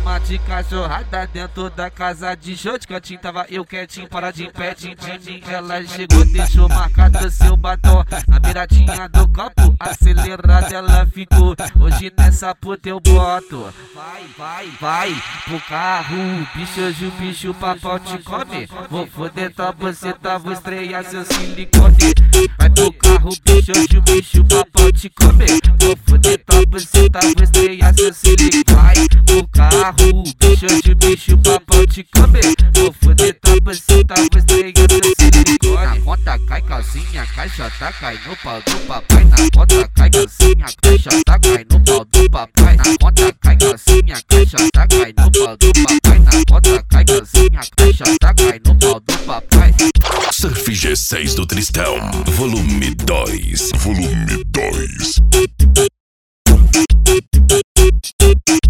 chama de cachorrada dentro da casa de show. De cantinho tava eu quietinho, para de pé, de mim. Ela chegou, deixou marcado seu batom na beiradinha do copo, acelerada ela ficou. Hoje nessa puta eu boto. Vai pro carro, bicho, hoje o bicho papão te come. Vou foder tua buceta, vou estrear seu silicone. Vai pro carro, bicho, hoje o bicho papão te come. Vou foder tua buceta, vou estrear seu silicone. Vai pro carro, bicho, hoje o bicho papão te come. Vou foder tua buceta, vou estrear seu silicone. Na conta cai calcinha, caixa tá cai no pau do papai. Na conta cai calcinha, caixa tá cai no pau do papai. Na conta cai calcinha, caixa tá cai no pau do papai. Na conta cai calcinha, caixa tá cai no pau do papai. Surf G6 do Tristão, volume 2.